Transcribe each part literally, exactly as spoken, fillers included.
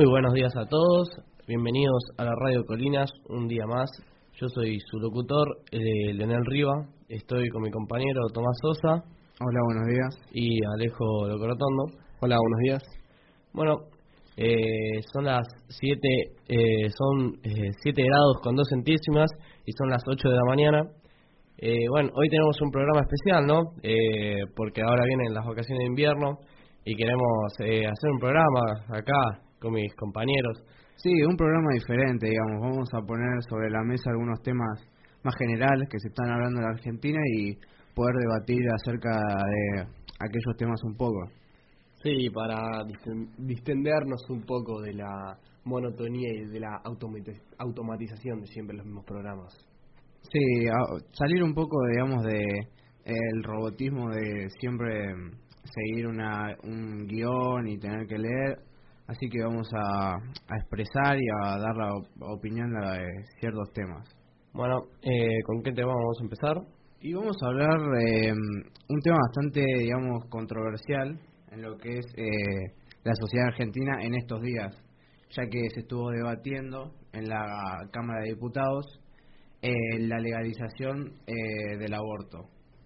buenos días a todos, bienvenidos a la Radio Colinas, un día más. Yo soy su locutor, eh, Leonel Riva, estoy con mi compañero Tomás Sosa. Hola, buenos días. Y Alejo Locorotondo. Hola, buenos días. Bueno, eh, son las siete, eh, son eh, siete grados con dos centésimas y son las ocho de la mañana. Eh, bueno, hoy tenemos un programa especial, ¿no? Eh, porque ahora vienen las vacaciones de invierno y queremos eh, hacer un programa acá con mis compañeros. Sí, un programa diferente, digamos. Vamos a poner sobre la mesa algunos temas más generales que se están hablando en la Argentina y poder debatir acerca de aquellos temas un poco. Sí, para distendernos un poco de la monotonía y de la automatización de siempre los mismos programas. Sí, a, salir un poco, digamos, de el robotismo de siempre seguir una un guión y tener que leer. Así que vamos a, a expresar y a dar la opinión de ciertos temas. Bueno, eh, ¿con qué tema vamos a empezar? Y vamos a hablar de un tema bastante, digamos, controversial en lo que es eh, la sociedad argentina en estos días, ya que se estuvo debatiendo en la Cámara de Diputados eh, la legalización eh, del aborto.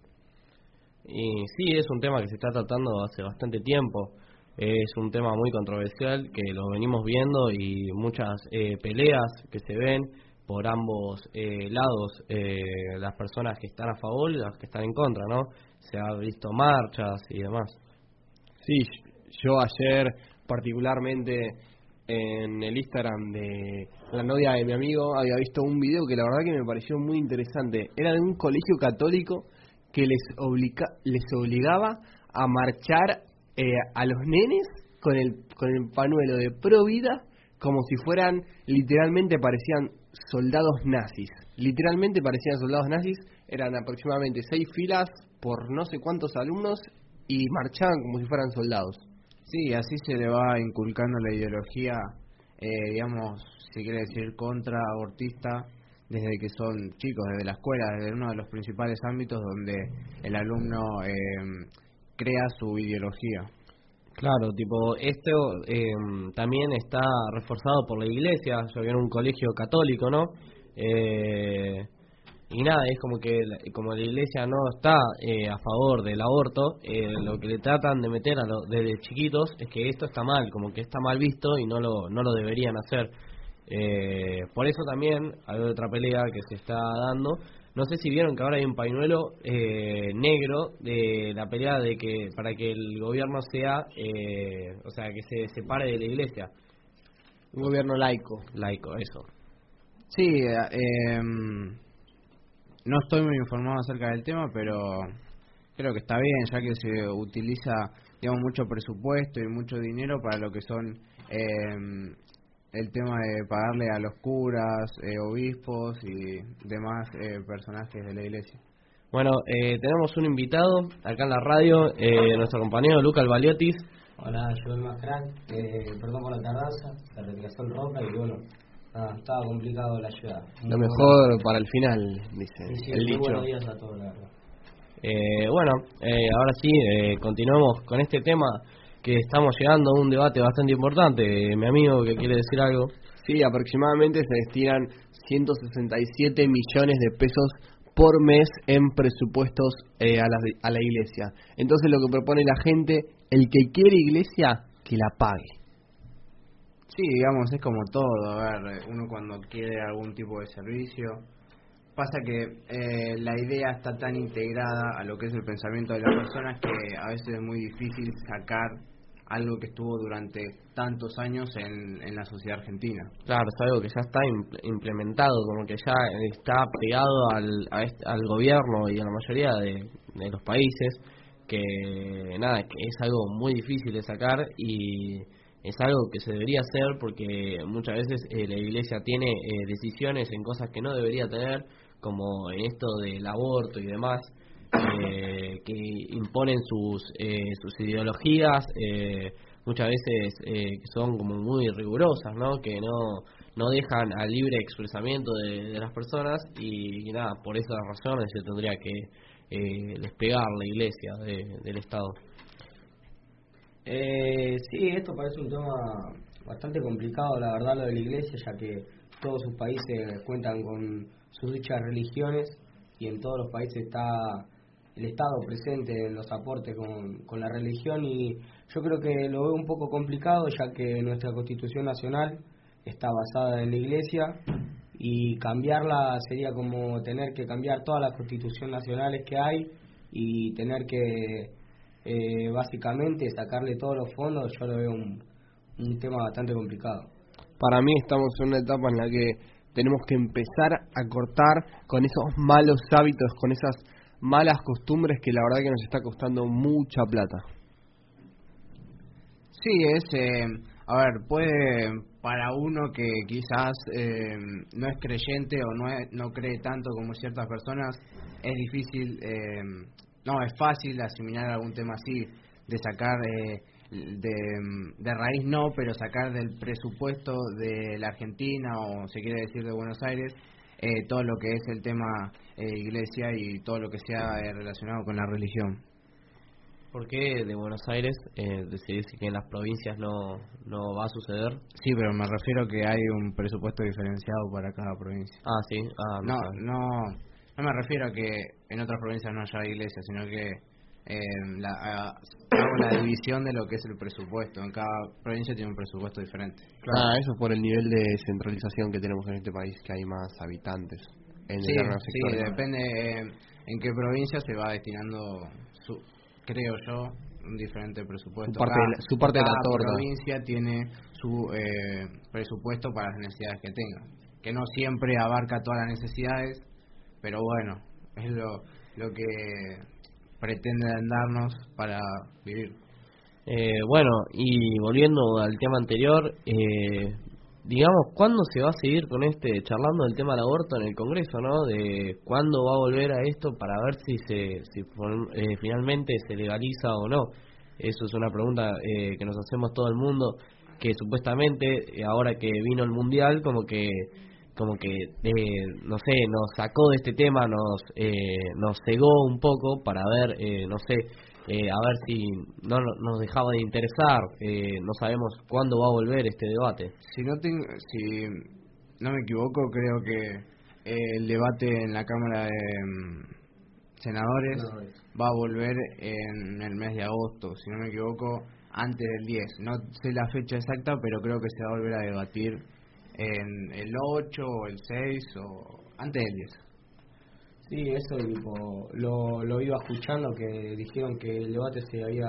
Y sí, es un tema que se está tratando hace bastante tiempo. Es un tema muy controversial que lo venimos viendo y muchas eh, peleas que se ven por ambos eh, lados, eh, las personas que están a favor y las que están en contra, ¿no? Se ha visto marchas y demás. Sí, yo ayer particularmente en el Instagram de la novia de mi amigo había visto un video que la verdad que me pareció muy interesante. Era de un colegio católico que les, obliga, les obligaba a marchar Eh, a los nenes con el con el pañuelo de pro vida como si fueran, literalmente parecían soldados nazis, literalmente parecían soldados nazis, eran aproximadamente seis filas por no sé cuántos alumnos y marchaban como si fueran soldados. Sí, así se le va inculcando la ideología, eh, digamos, si quiere decir contra abortista, desde que son chicos, desde la escuela, desde uno de los principales ámbitos donde el alumno eh, crea su ideología. Claro, tipo, esto eh, también está reforzado por la iglesia. Yo vivo en un colegio católico, ¿no? Eh, y nada, es como que como la iglesia no está eh, a favor del aborto, eh, lo que le tratan de meter a lo, desde chiquitos es que esto está mal, como que está mal visto y no lo, no lo deberían hacer. Eh, por eso también hay otra pelea que se está dando. No sé si vieron que ahora hay un pañuelo eh, negro de la pelea de que para que el gobierno sea, eh, o sea, que se separe de la iglesia. Un gobierno laico. Laico, eso. Sí, eh, no estoy muy informado acerca del tema, pero creo que está bien, ya que se utiliza, digamos, mucho presupuesto y mucho dinero para lo que son eh, el tema de pagarle a los curas, eh, obispos y demás eh, personajes de la iglesia. Bueno, eh, tenemos un invitado acá en la radio, eh, nuestro compañero Luca Albaliotis. Hola, yo soy más crack, eh, perdón por la tardanza, se retrasó el roca y bueno, ah, estaba complicado la ciudad. Lo mejor para el final, dice sí, sí, el muy dicho. Buenos días a todos, la verdad. Eh, bueno, eh, ahora sí, eh, continuemos con este tema que estamos llegando a un debate bastante importante. Mi amigo, que quiere decir algo. Sí, aproximadamente se destinan ciento sesenta y siete millones de pesos por mes en presupuestos eh, a, la, a la iglesia. Entonces lo que propone la gente, el que quiere iglesia, que la pague. Sí, digamos, es como todo. A ver, uno cuando quiere algún tipo de servicio, pasa que eh, la idea está tan integrada a lo que es el pensamiento de las personas que a veces es muy difícil sacar algo que estuvo durante tantos años en, en la sociedad argentina. Claro, es algo que ya está implementado, como que ya está pegado al, a este, al gobierno y a la mayoría de, de los países, que nada, que es algo muy difícil de sacar y es algo que se debería hacer porque muchas veces eh, la iglesia tiene eh, decisiones en cosas que no debería tener, como en esto del aborto y demás. Eh, que imponen sus eh, sus ideologías, eh, muchas veces eh, que son como muy rigurosas, ¿no? Que no no dejan al libre expresamiento de, de las personas y, y nada, por esas razones se tendría que eh, despegar la iglesia de, del Estado. Eh, sí, esto parece un tema bastante complicado, la verdad, lo de la Iglesia, ya que todos sus países cuentan con sus dichas religiones y en todos los países está el Estado presente en los aportes con, con la religión, y yo creo que lo veo un poco complicado, ya que nuestra Constitución Nacional está basada en la Iglesia, y cambiarla sería como tener que cambiar todas las constituciones nacionales que hay y tener que eh, básicamente sacarle todos los fondos. Yo lo veo un, un tema bastante complicado. Para mí estamos en una etapa en la que tenemos que empezar a cortar con esos malos hábitos, con esas malas costumbres que la verdad que nos está costando mucha plata. Sí, es, eh, a ver, puede para uno que quizás eh, no es creyente o no es, no cree tanto como ciertas personas, es difícil, eh, no, es fácil asimilar algún tema así, de sacar eh, de, de raíz no, pero sacar del presupuesto de la Argentina, o se quiere decir de Buenos Aires, eh, todo lo que es el tema eh, iglesia y todo lo que sea eh, relacionado con la religión. ¿Por qué de Buenos Aires eh, decidís que en las provincias no, no va a suceder? Sí, pero me refiero que hay un presupuesto diferenciado para cada provincia. Ah, sí. Ah, No, sabía. no, no me refiero a que en otras provincias no haya iglesia, sino que eh, la, a- hago la división de lo que es el presupuesto. En cada provincia tiene un presupuesto diferente. Ah, eso por el nivel de centralización que tenemos en este país, que hay más habitantes en Sí, determinados sí, sectores. depende eh, en qué provincia se va destinando, su, creo yo, un diferente presupuesto. Su parte Cada- de la- su parte de la cada torta. provincia tiene su eh, presupuesto para las necesidades que tenga, que no siempre abarca todas las necesidades, pero bueno, es lo, lo que pretenden darnos para vivir. Eh, bueno, y volviendo al tema anterior, eh, digamos, ¿cuándo se va a seguir con este, charlando del tema del aborto en el Congreso, ¿no? De cuándo va a volver a esto para ver si se si for- eh, finalmente se legaliza o no. Eso es una pregunta eh, que nos hacemos todo el mundo, que supuestamente, eh, ahora que vino el Mundial, como que como que, eh, no sé, nos sacó de este tema, nos eh, nos cegó un poco para ver, eh, no sé, eh, a ver si no no- nos dejaba de interesar. Eh, no sabemos cuándo va a volver este debate. Si no tengo, si no me equivoco, creo que eh, el debate en la Cámara de mm, Senadores Senadores. va a volver en el mes de agosto, si no me equivoco, antes del diez. No sé la fecha exacta, pero creo que se va a volver a debatir en el ocho o el seis o antes del diez. Sí, eso tipo, lo, lo iba escuchando, que dijeron que el debate se había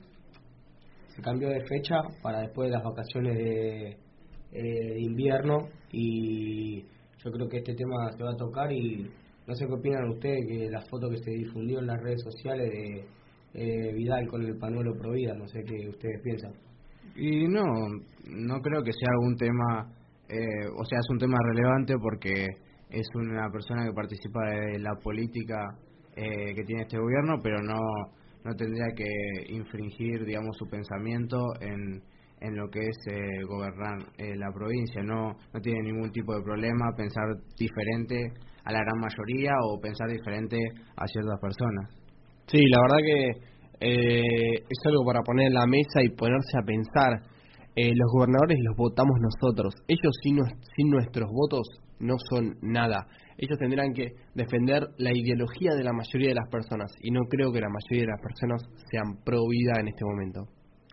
se cambió de fecha para después de las vacaciones de, eh, de invierno, y yo creo que este tema se va a tocar. Y no sé qué opinan ustedes, que la foto que se difundió en las redes sociales de eh, Vidal con el pañuelo pro vida, no sé qué ustedes piensan. Y no, no creo que sea algún tema, eh, o sea, es un tema relevante porque es una persona que participa de la política eh, que tiene este gobierno, pero no no tendría que infringir, digamos, su pensamiento en, en lo que es eh, gobernar eh, la provincia. No no tiene ningún tipo de problema pensar diferente a la gran mayoría o pensar diferente a ciertas personas. Sí, la verdad que eh, es algo para poner en la mesa y ponerse a pensar. Eh, los gobernadores los votamos nosotros. Ellos sin, nues- sin nuestros votos no son nada. Ellos tendrán que defender la ideología de la mayoría de las personas, y no creo que la mayoría de las personas sean pro vida en este momento.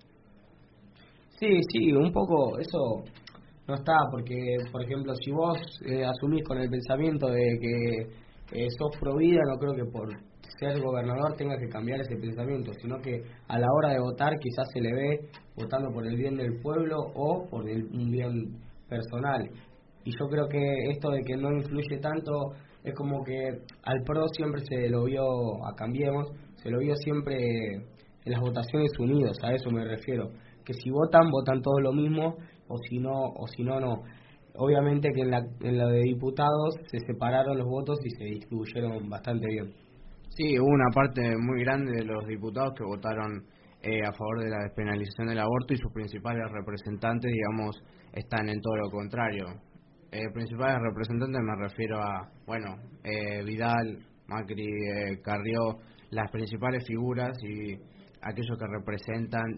Sí, sí, un poco eso no está, porque, por ejemplo, si vos eh, asumís con el pensamiento de que eh, sos pro vida, no creo que por ser gobernador tengas que cambiar ese pensamiento, sino que a la hora de votar quizás se le ve votando por el bien del pueblo o por el, un bien personal. Y yo creo que esto de que no influye tanto es como que al PRO siempre se lo vio, a Cambiemos, se lo vio siempre en las votaciones unidos, a eso me refiero, que si votan, votan todos lo mismo, o si no, o si no, no. Obviamente que en la, en la de diputados se separaron los votos y se distribuyeron bastante bien. Sí, hubo una parte muy grande de los diputados que votaron eh, a favor de la despenalización del aborto, y sus principales representantes, digamos, están en todo lo contrario. Eh, principales representantes me refiero a, bueno, eh, Vidal, Macri, eh, Carrió, las principales figuras y aquellos que representan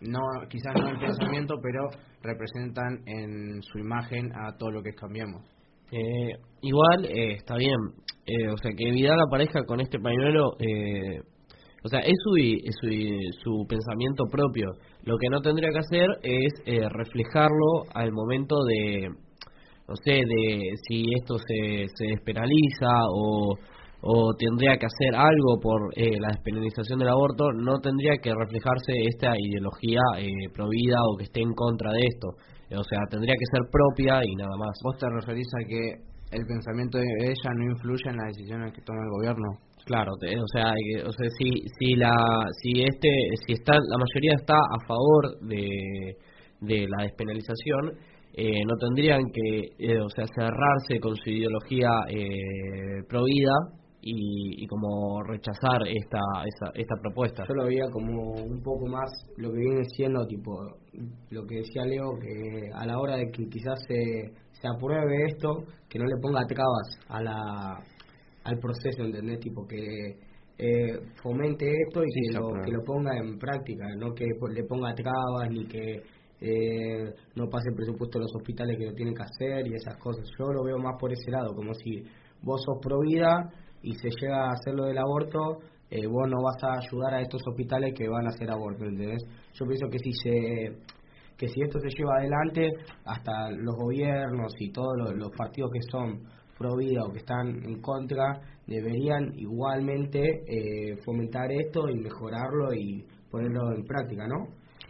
no quizás no el pensamiento, pero representan en su imagen a todo lo que es Cambiemos. Eh, igual, eh, está bien, eh, o sea, que Vidal aparezca con este pañuelo, eh, o sea, es su, es su, su pensamiento propio. Lo que no tendría que hacer es eh, reflejarlo al momento de, no sé, de si esto se, se despenaliza o, o tendría que hacer algo por eh, la despenalización del aborto. No tendría que reflejarse esta ideología eh, provida o que esté en contra de esto. O sea, tendría que ser propia y nada más. ¿Vos te referís a que el pensamiento de ella no influye en las decisiones que toma el gobierno? Claro, te- o sea, que- o sea, si si la si este si está la mayoría está a favor de de la despenalización, eh, no tendrían que eh, o sea, cerrarse con su ideología eh, provida y, y como rechazar esta esta, esta propuesta. Yo lo veía como un poco más lo que viene siendo, tipo, lo que decía Leo, que a la hora de que quizás se, se apruebe esto, que no le ponga trabas a la al proceso, ¿entendés? Tipo, que eh, fomente esto y Sí, que, se lo, aprueba. que lo ponga en práctica, no que po- le ponga trabas ni que eh, no pase el presupuesto a los hospitales que lo tienen que hacer y esas cosas. Yo lo veo más por ese lado, como si vos sos pro vida y se llega a hacer lo del aborto, eh, vos no vas a ayudar a estos hospitales que van a hacer aborto, ¿entendés? Yo pienso que si se que si esto se lleva adelante, hasta los gobiernos y todos los, los partidos que son pro vida o que están en contra deberían igualmente eh, fomentar esto y mejorarlo y ponerlo en práctica, ¿no?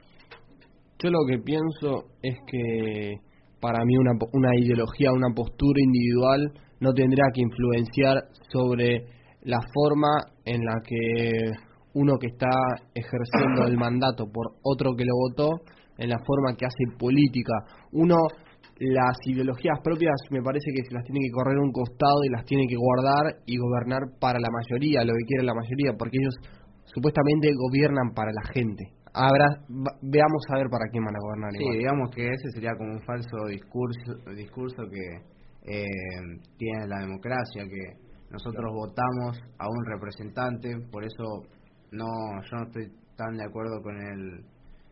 Yo lo que pienso es que para mí una, po- una ideología, una postura individual no tendría que influenciar sobre la forma en la que uno que está ejerciendo el mandato por otro que lo votó, en la forma que hace política. Uno, las ideologías propias me parece que se las tiene que correr a un costado y las tiene que guardar y gobernar para la mayoría, lo que quiere la mayoría, porque ellos supuestamente gobiernan para la gente. Ahora va- veamos a ver para quién van a gobernar Sí, igual. digamos que ese sería como un falso discurso discurso que eh, tiene la democracia, que nosotros votamos a un representante, por eso no yo no estoy tan de acuerdo con el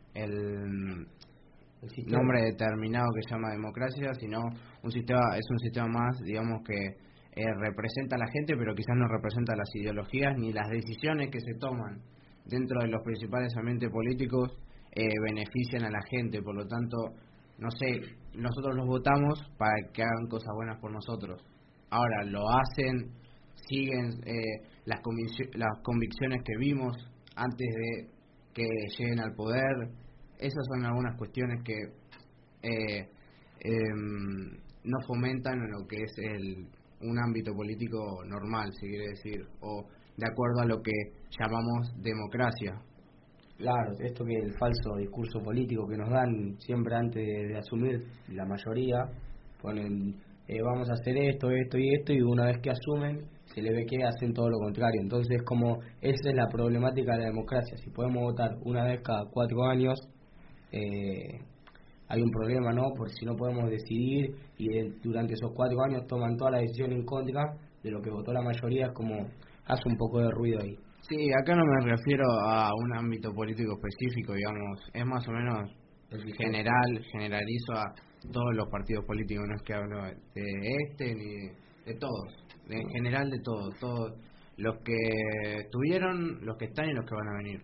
el El sistema. nombre determinado que se llama democracia, sino un sistema es un sistema más, digamos que eh, representa a la gente, pero quizás no representa las ideologías ni las decisiones que se toman dentro de los principales ambientes políticos eh, benefician a la gente. Por lo tanto, no sé, nosotros los votamos para que hagan cosas buenas por nosotros. Ahora lo hacen, siguen eh, las convic- las convicciones que vimos antes de que lleguen al poder. Esas son algunas cuestiones que eh, em, no fomentan en lo que es el un ámbito político normal, si quiere decir, o de acuerdo a lo que llamamos democracia. Claro, esto que el falso discurso político que nos dan siempre antes de, de asumir la mayoría, ponen eh, vamos a hacer esto, esto y esto, y una vez que asumen se le ve que hacen todo lo contrario. Entonces, como esa es la problemática de la democracia, si podemos votar una vez cada cuatro años, eh, hay un problema, ¿no? Porque si no podemos decidir y de- durante esos cuatro años toman toda la decisión en contra de lo que votó la mayoría, es como hace un poco de ruido ahí. Sí, acá no me refiero a un ámbito político específico, digamos, es más o menos general, generalizo a todos los partidos políticos, no es que hablo de este ni de, de todos, de- en general de todos, todos los que estuvieron, los que están y los que van a venir.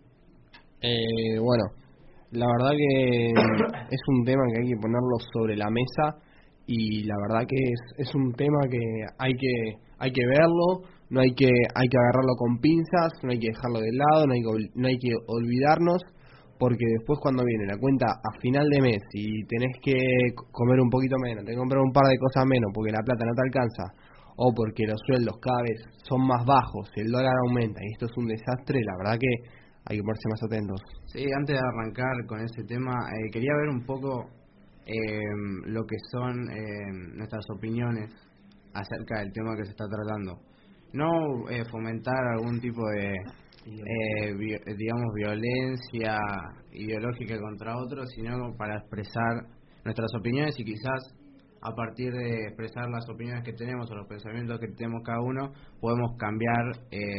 Eh, bueno, la verdad que es un tema que hay que ponerlo sobre la mesa y la verdad que es, es un tema que hay que hay que verlo, no hay que hay que agarrarlo con pinzas, no hay que dejarlo de lado, no hay que ol- no hay que olvidarnos, porque después cuando viene la cuenta a final de mes y tenés que c- comer un poquito menos, tenés que comprar un par de cosas menos porque la plata no te alcanza o porque los sueldos cada vez son más bajos, el dólar aumenta y esto es un desastre, la verdad que hay que ponerse más atentos. Sí, antes de arrancar con ese tema, eh, quería ver un poco eh, lo que son eh, nuestras opiniones acerca del tema que se está tratando. No eh, fomentar algún tipo de, eh, vi- digamos, violencia ideológica contra otros, sino para expresar nuestras opiniones y quizás a partir de expresar las opiniones que tenemos o los pensamientos que tenemos cada uno, podemos cambiar eh,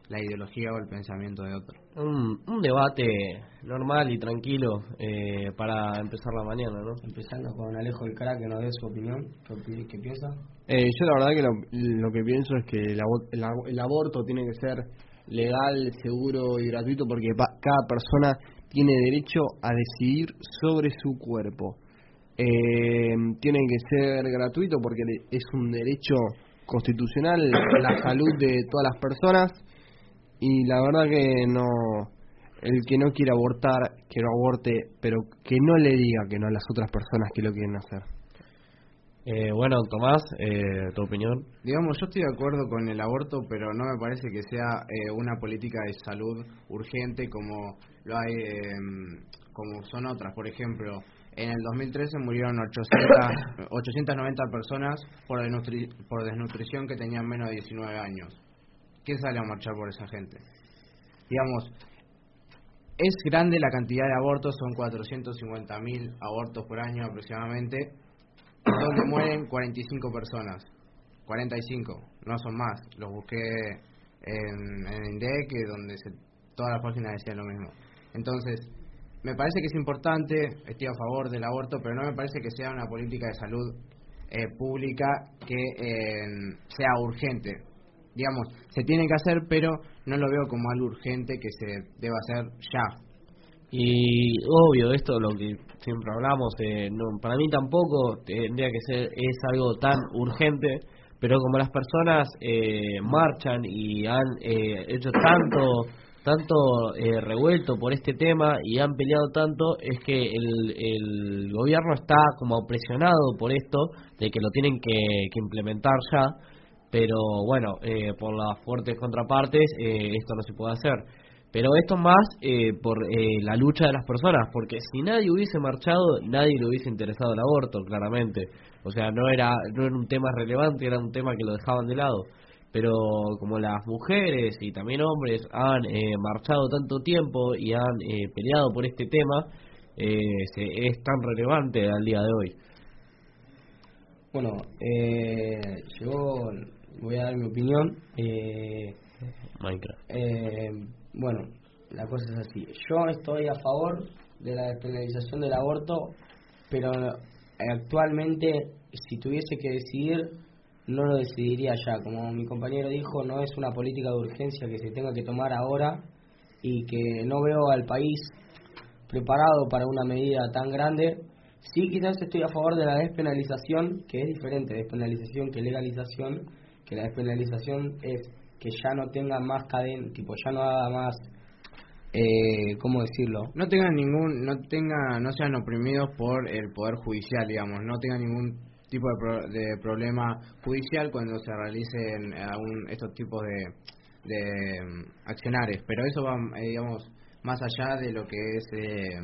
la ideología o el pensamiento de otro. Un, un debate normal y tranquilo eh, para empezar la mañana, ¿no? Empezando con Alejo el Crack, que nos dé su opinión. ¿Qué, opi- qué piensa? Eh, yo la verdad que lo, lo que pienso es que el, abo- el, ab- el aborto tiene que ser legal, seguro y gratuito porque pa- cada persona tiene derecho a decidir sobre su cuerpo. Eh, tiene que ser gratuito porque le- es un derecho constitucional la salud de todas las personas y la verdad que no, el que no quiere abortar, que no aborte, pero que no le diga que no a las otras personas que lo quieren hacer. Eh, bueno, Tomás, eh, tu opinión. Digamos, yo estoy de acuerdo con el aborto, pero no me parece que sea eh, una política de salud urgente como lo hay, eh, como son otras. Por ejemplo, en el dos mil trece murieron ochocientas, ochocientas noventa personas por, desnutri- por desnutrición que tenían menos de diecinueve años. ¿Quién sale a marchar por esa gente? Digamos, es grande la cantidad de abortos, son cuatrocientos cincuenta mil abortos por año aproximadamente, donde mueren cuarenta y cinco personas. cuarenta y cinco, no son más. Los busqué en, en INDEC, que donde se, todas las páginas decían lo mismo. Entonces, me parece que es importante, estoy a favor del aborto, pero no me parece que sea una política de salud eh, pública que eh, sea urgente. Digamos, se tiene que hacer, pero no lo veo como algo urgente que se deba hacer ya. Y obvio, esto lo que siempre hablamos, eh, no, para mí tampoco tendría que ser es algo tan urgente, pero como las personas eh, marchan y han eh, hecho tanto tanto eh, revuelto por este tema y han peleado tanto, es que el, el gobierno está como presionado por esto, de que lo tienen que, que implementar ya, pero bueno, eh, por las fuertes contrapartes eh, esto no se puede hacer. Pero esto más eh, por eh, la lucha de las personas, porque si nadie hubiese marchado, nadie le hubiese interesado el aborto, claramente. O sea, no era no era un tema relevante, era un tema que lo dejaban de lado. Pero como las mujeres y también hombres han eh, marchado tanto tiempo y han eh, peleado por este tema, eh, se, es tan relevante al día de hoy. Bueno, eh, yo voy a dar mi opinión. Eh, Minecraft. eh, bueno, la cosa es así. Yo estoy a favor de la despenalización del aborto, pero actualmente, si tuviese que decidir, no lo decidiría ya. Como mi compañero dijo, no es una política de urgencia que se tenga que tomar ahora y que no veo al país preparado para una medida tan grande. Sí, quizás estoy a favor de la despenalización, que es diferente despenalización que legalización, que la despenalización es que ya no tenga más cadena, tipo ya no haga más, eh, ¿cómo decirlo? No tengan ningún, no tenga, no sean oprimidos por el poder judicial, digamos, no tengan ningún tipo de, pro, de problema judicial cuando se realicen aún estos tipos de, de um, accionarios, pero eso va, eh, digamos, más allá de lo que es eh,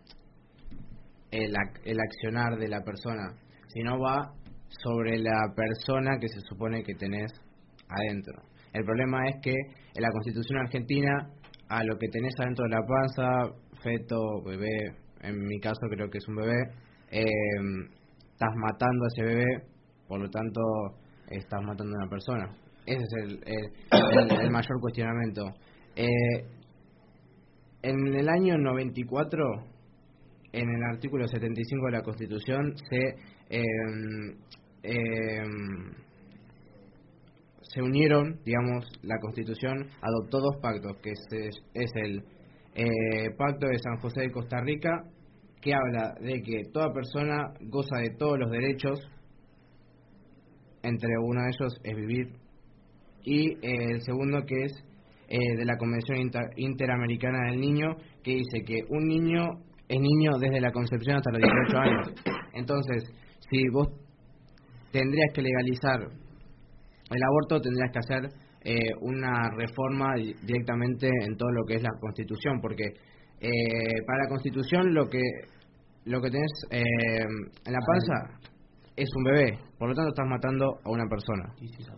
el, el accionar de la persona, sino va sobre la persona que se supone que tenés adentro. El problema es que en la Constitución argentina, a lo que tenés adentro de la panza, feto, bebé, en mi caso creo que es un bebé, eh, estás matando a ese bebé, por lo tanto estás matando a una persona. Ese es el, el, el, el mayor cuestionamiento. Eh, en el año noventa y cuatro, en el artículo setenta y cinco de la Constitución, se eh, eh, se unieron, digamos, la Constitución adoptó dos pactos, que es, es el eh, Pacto de San José de Costa Rica, que habla de que toda persona goza de todos los derechos, entre uno de ellos es vivir, y eh, el segundo que es eh, de la Convención Inter Interamericana del Niño, que dice que un niño es niño desde la concepción hasta los dieciocho años. Entonces, si vos tendrías que legalizar el aborto, tendrías que hacer eh, una reforma directamente en todo lo que es la Constitución, porque eh, para la Constitución lo que lo que tenés eh, en la panza es un bebé, por lo tanto estás matando a una persona.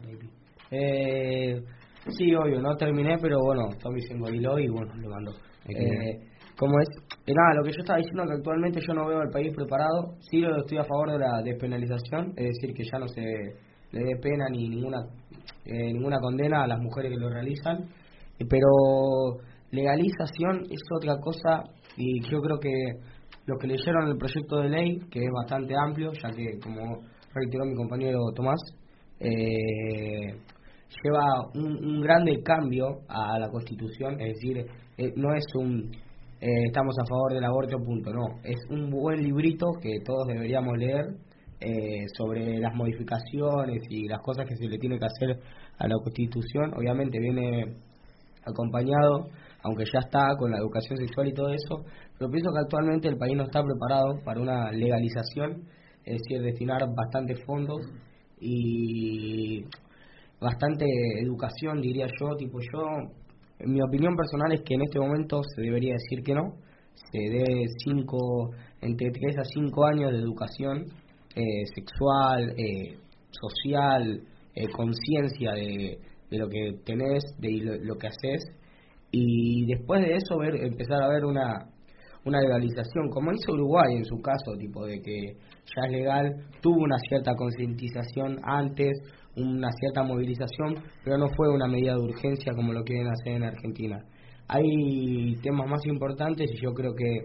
Eh, sí, obvio, no terminé, pero bueno, Tommy se engoriló y bueno, le mandó. Eh, ¿Cómo es? Eh, nada, lo que yo estaba diciendo, que actualmente yo no veo al país preparado. Sí, lo estoy a favor de la despenalización, es decir, que ya no se le dé pena ni ninguna eh, ninguna condena a las mujeres que lo realizan. pero legalización es otra cosa, y yo creo que los que leyeron el proyecto de ley, que es bastante amplio, ya que, como reiteró mi compañero Tomás, eh, lleva un, un grande cambio a la Constitución, es decir, eh, no es un eh, estamos a favor del aborto, punto, no, es un buen librito que todos deberíamos leer eh, sobre las modificaciones y las cosas que se le tiene que hacer a la Constitución. Obviamente viene acompañado, aunque ya está, con la educación sexual y todo eso, pero pienso que actualmente el país no está preparado para una legalización, es decir, destinar bastantes fondos y bastante educación, diría yo, tipo yo, en mi opinión personal es que en este momento se debería decir que no, se dé cinco, entre tres a cinco años de educación eh, sexual, eh, social, eh, conciencia de, de lo que tenés, de lo, lo que haces, y después de eso ver empezar a ver una una legalización, como hizo Uruguay en su caso, tipo de que ya es legal, tuvo una cierta concientización antes, una cierta movilización, pero no fue una medida de urgencia como lo quieren hacer en Argentina. Hay temas más importantes y yo creo que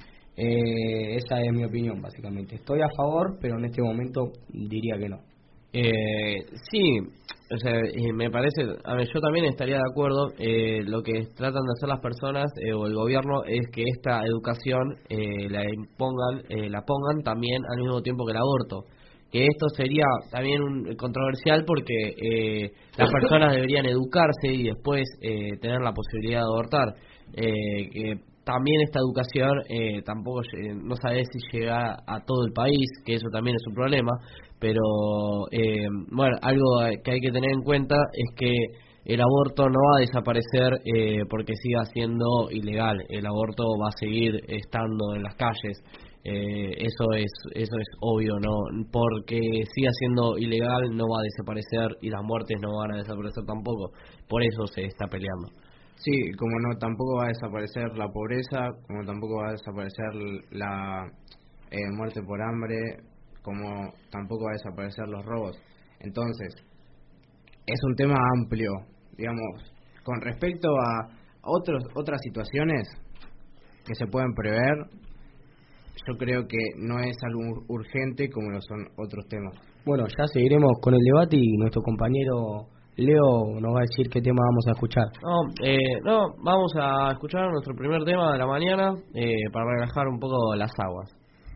eh, esa es mi opinión, básicamente. Estoy a favor, pero en este momento diría que no. Eh, sí, o sea, eh, me parece, a ver, yo también estaría de acuerdo. Eh, lo que tratan de hacer las personas eh, o el gobierno es que esta educación eh, la impongan, eh, la pongan también al mismo tiempo que el aborto. Que esto sería también un, controversial porque eh, las personas deberían educarse y después eh, tener la posibilidad de abortar. Eh, que también esta educación eh, tampoco eh, no sabe si llega a todo el país, que eso también es un problema, pero eh, bueno, algo que hay que tener en cuenta es que el aborto no va a desaparecer eh, porque siga siendo ilegal. El aborto va a seguir estando en las calles. Eh, eso es eso es obvio, no, porque siga siendo ilegal no va a desaparecer y las muertes no van a desaparecer tampoco. Por eso se está peleando. Sí, como no, tampoco va a desaparecer la pobreza, como tampoco va a desaparecer la eh, muerte por hambre, como tampoco va a desaparecer los robos. Entonces, es un tema amplio, digamos, con respecto a otros otras situaciones que se pueden prever. Yo creo que no es algo urgente como lo son otros temas. Bueno, ya seguiremos con el debate y nuestro compañero Leo nos va a decir qué tema vamos a escuchar. No, eh, no vamos a escuchar nuestro primer tema de la mañana eh, para relajar un poco las aguas.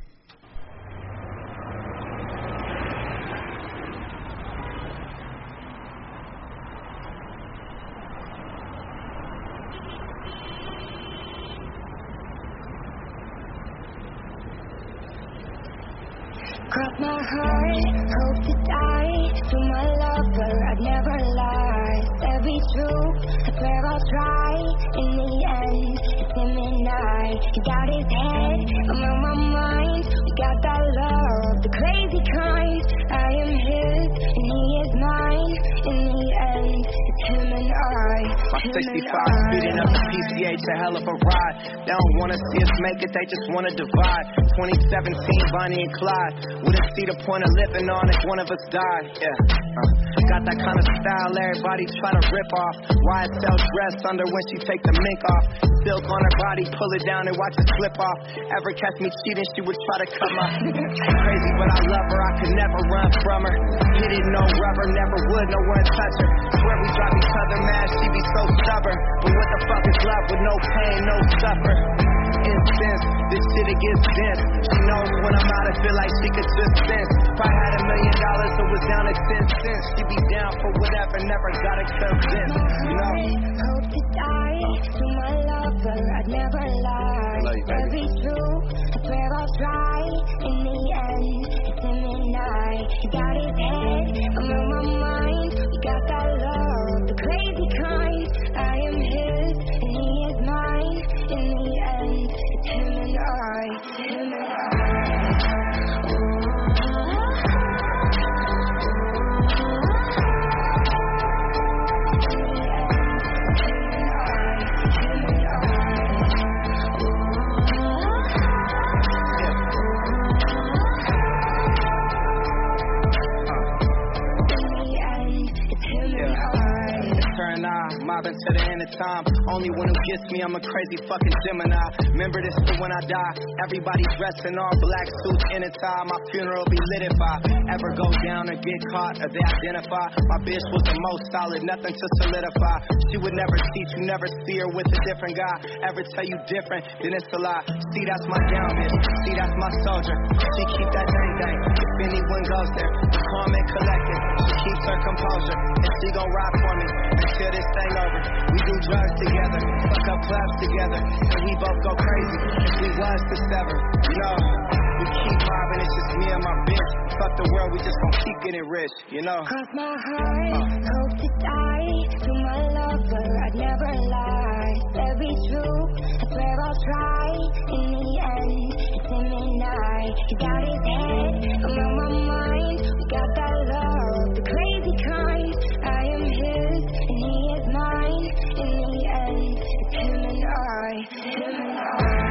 Cross my heart, hope to die. To my lover, I'd never lie. Every truth, I swear I'll try. In the end, it's him and I. He got his head, I'm on my mind. We got that love, the crazy kind. I am his, and he is mine. In the end, it's him and I. My sixty-five speeding up the P C H, a hell of a ride. They don't wanna see us make it, they just wanna divide. twenty seventeen, Bonnie and Clyde. Wouldn't see the point of living on if one of us died. Yeah, uh, got that kind of style everybody try to rip off. Y S L dress under when she take the mink off. Silk on her body, pull it down and watch it slip off. Ever catch me cheating, she would try to cut my. Crazy, but I love her, I could never run from her. Hit it, no rubber, never would, no one touch her. Swear we drive each other mad, she be so stubborn. But what the fuck is love with no pain, no suffer? Incense, this shit it gets dense. She knows when I'm out, I feel like she could just sense. If I had a million dollars, it was down to ten cents. She be down for whatever, never gotta convince. You know? Hope to die to my lover, I'd never lie. Every truth, I swear I'll try. In the end, it's him and I. He got his head, I'm on my mind. We got that love, the crazy kind. I am his, and he is mine. In the end, it's him and I. Him and I. the time. Only one who gets me, I'm a crazy fucking Gemini. Remember this for when I die. Everybody dressed in all black suits in a tie. My funeral be lit if I ever go down or get caught or they identify. My bitch was the most solid, nothing to solidify. She would never cheat, you never see her with a different guy. Ever tell you different, then it's a lie. See, that's my down bitch. See, that's my soldier. She keep that dang dang. If anyone goes there, calm and collected. She keeps her composure, and she gon' ride for me until this thing over. We do drugs together, fuck up clubs together, and we both go crazy if we was to sever. You know, we keep mobbing, it's just me and my bitch. Fuck the world, we just gon' keep getting rich, you know. Cross my heart, hope to die. To my lover, I'd never lie. That'd be true, I swear I'll try. In the end, it's him and I. He got his head, I'm on my mind. We got that love, the crazy kind. I am his, and he is mine. In the end, it's him and I. Him and I.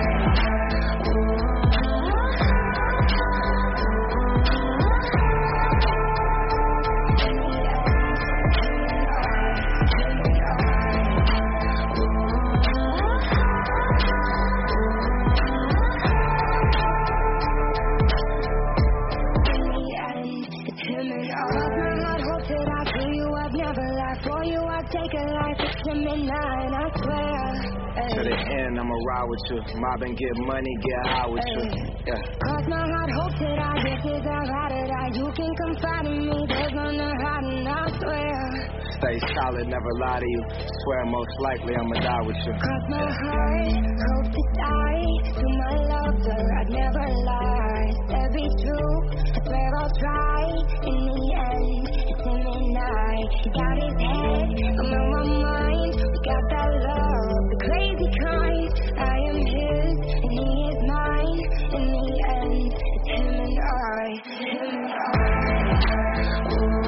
To the end, I'ma ride with you. Mob and get money, get high with you. Yeah. Cross my heart, hope that I get this out, how did I? You can confide in me, there's no no hiding, I swear. Stay solid, never lie to you. Swear most likely I'ma die with you. Cross my heart, hope to die. To my lover, I'd never lie. That'd be true, I swear I'll try. In the end, it's him and I. He got his head, I'm on my mind. We got that love, the crazy kind. I am his, and he is mine. In the end, it's him and I. Him and I. Ooh.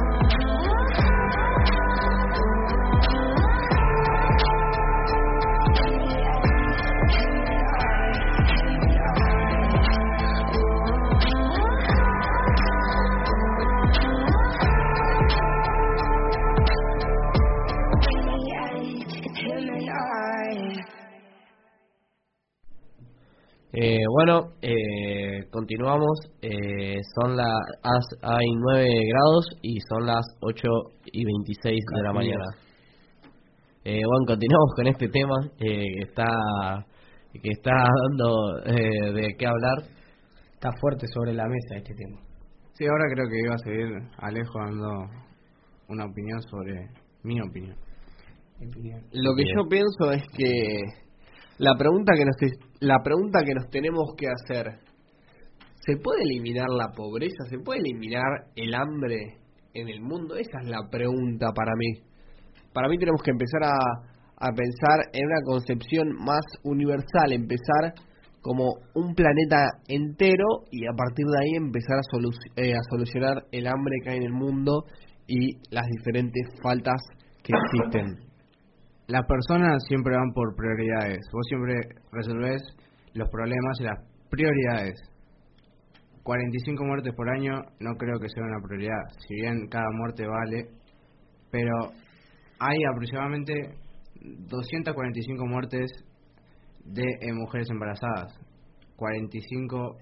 Eh, bueno, eh, continuamos. Eh, son las hay nueve grados y son las ocho y veintiséis de la mañana. Eh, bueno, continuamos con este tema eh, que está que está dando eh, de qué hablar. Está fuerte sobre la mesa este tema. Sí, ahora creo que iba a seguir Alejo dando una opinión sobre mi opinión. Lo que yo pienso es que la pregunta que nos la pregunta que nos tenemos que hacer: ¿se puede eliminar la pobreza? ¿Se puede eliminar el hambre en el mundo? Esa es la pregunta para mí. Para mí tenemos que empezar a, a pensar en una concepción más universal, empezar como un planeta entero y a partir de ahí empezar a, solu- eh, a solucionar el hambre que hay en el mundo y las diferentes faltas que existen. Las personas siempre van por prioridades. Vos siempre resolvés los problemas y las prioridades. cuarenta y cinco muertes por año no creo que sea una prioridad. Si bien cada muerte vale, pero hay aproximadamente doscientas cuarenta y cinco muertes de eh, mujeres embarazadas. cuarenta y cinco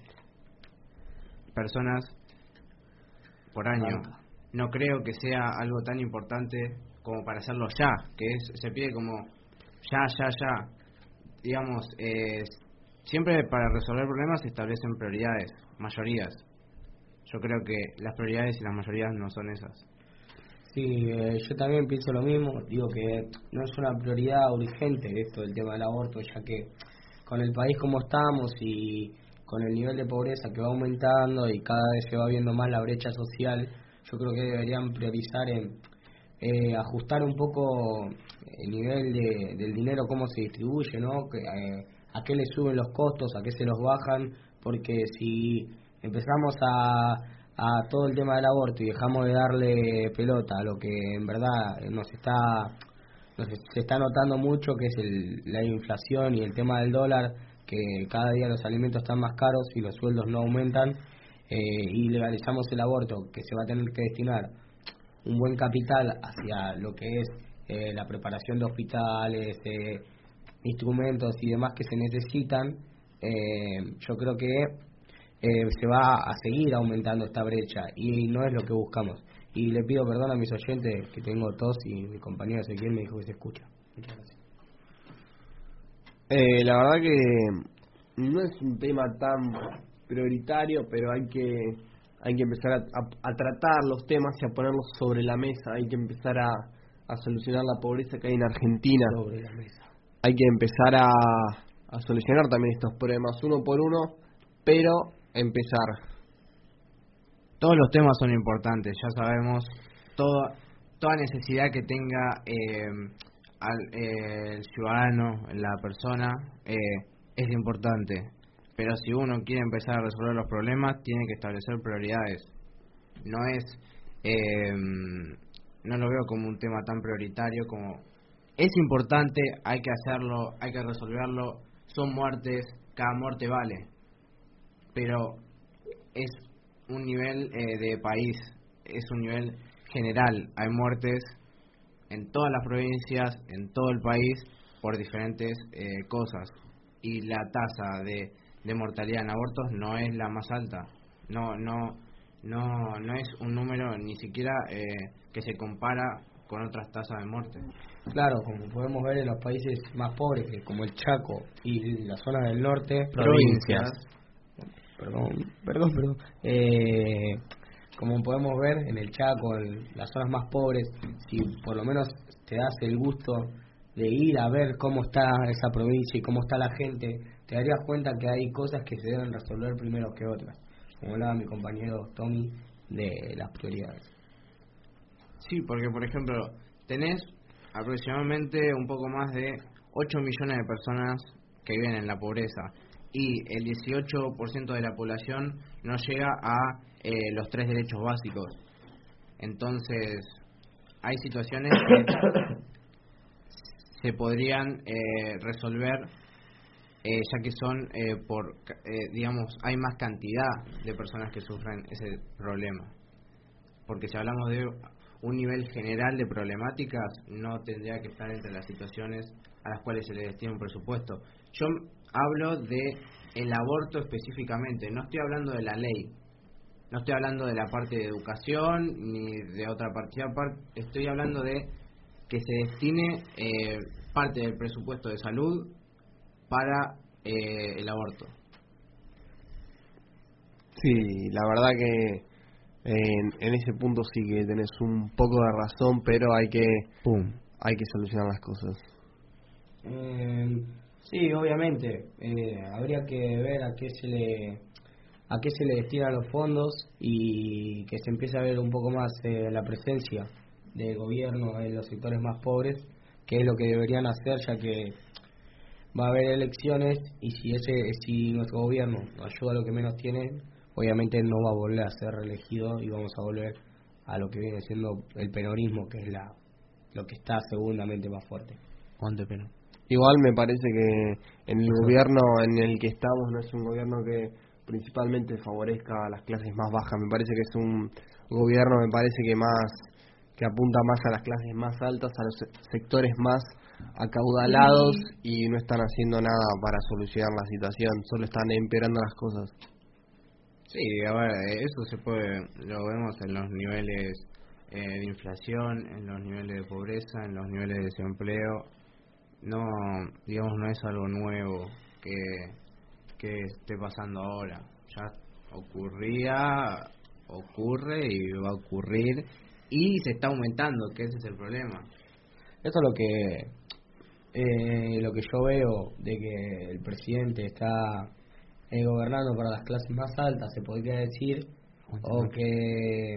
personas por año. No creo que sea algo tan importante como para hacerlo ya, que es se pide como ya, ya, ya. Digamos, eh, siempre para resolver problemas se establecen prioridades, mayorías. Yo creo que las prioridades y las mayorías no son esas. Sí, eh, yo también pienso lo mismo. Digo que no es una prioridad urgente esto del tema del aborto, ya que con el país como estamos y con el nivel de pobreza que va aumentando y cada vez se va viendo más la brecha social, yo creo que deberían priorizar en eh, ajustar un poco el nivel de, del dinero, cómo se distribuye, ¿no? Que, eh, a qué le suben los costos, a qué se los bajan, porque si empezamos a, a todo el tema del aborto y dejamos de darle pelota a lo que en verdad nos está nos se está notando mucho, que es el, la inflación y el tema del dólar, que cada día los alimentos están más caros y los sueldos no aumentan, eh, y legalizamos el aborto, que se va a tener que destinar un buen capital hacia lo que es eh, la preparación de hospitales, eh, instrumentos y demás que se necesitan, eh, yo creo que eh, se va a seguir aumentando esta brecha y no es lo que buscamos. Y le pido perdón a mis oyentes, que tengo tos y mi compañero Ezequiel me dijo que se escucha. Muchas gracias. Eh, la verdad que no es un tema tan prioritario, pero hay que hay que empezar a, a, a tratar los temas y a ponerlos sobre la mesa. Hay que empezar a, a solucionar la pobreza que hay en Argentina. Sobre la mesa. Hay que empezar a, a solucionar también estos problemas uno por uno, pero empezar. Todos los temas son importantes, ya sabemos. Toda, toda necesidad que tenga eh, al, eh, el ciudadano, la persona, eh, es importante. Pero si uno quiere empezar a resolver los problemas, tiene que establecer prioridades. No es, eh, no lo veo como un tema tan prioritario como es importante, hay que hacerlo, hay que resolverlo. Son muertes, cada muerte vale. Pero es un nivel eh, de país, es un nivel general. Hay muertes en todas las provincias, en todo el país, por diferentes eh, cosas. Y la tasa de de mortalidad en abortos no es la más alta, no no no no es un número ni siquiera eh, que se compara con otras tasas de muerte. Claro, como podemos ver en los países más pobres, como el Chaco y la zona del norte, Provincias. Perdón, perdón, perdón. Eh, como podemos ver en el Chaco, en las zonas más pobres, si por lo menos te das el gusto de ir a ver cómo está esa provincia y cómo está la gente, te darías cuenta que hay cosas que se deben resolver primero que otras, como hablaba mi compañero Tommy de las prioridades. Sí, porque por ejemplo tenés aproximadamente un poco más de ocho millones de personas que viven en la pobreza y el dieciocho por ciento de la población no llega a eh, los tres derechos básicos. Entonces hay situaciones que se podrían eh, resolver eh, ya que son eh, por eh, digamos hay más cantidad de personas que sufren ese problema, porque si hablamos de un nivel general de problemáticas no tendría que estar entre las situaciones a las cuales se le destina un presupuesto. Yo hablo de el aborto específicamente, no estoy hablando de la ley, no estoy hablando de la parte de educación ni de otra partida, estoy hablando de que se destine eh, parte del presupuesto de salud para eh, el aborto. Sí, la verdad que en, en ese punto sí que tenés un poco de razón, pero hay que Pum. hay que solucionar las cosas. Eh, sí, obviamente, eh, habría que ver a qué se le a qué se le destinan los fondos y que se empiece a ver un poco más eh, la presencia del gobierno en los sectores más pobres, que es lo que deberían hacer, ya que va a haber elecciones y si ese si nuestro gobierno ayuda a lo que menos tiene, obviamente no va a volver a ser reelegido y vamos a volver a lo que viene siendo el peronismo, que es la lo que está segundamente más fuerte. ¿Cuánto pena? Igual me parece que en el gobierno en el que estamos no es un gobierno que principalmente favorezca a las clases más bajas. Me parece que es un gobierno, me parece que más que apunta más a las clases más altas, a los sectores más acaudalados, y no están haciendo nada para solucionar la situación, solo están empeorando las cosas. Sí, a ver, eso se puede, lo vemos en los niveles eh, de inflación, en los niveles de pobreza, en los niveles de desempleo. No, digamos, no es algo nuevo que, que esté pasando ahora. Ya ocurría, ocurre y va a ocurrir, y se está aumentando, que ese es el problema. Eso es lo que eh, lo que yo veo, de que el presidente está eh, gobernando para las clases más altas, se podría decir, o que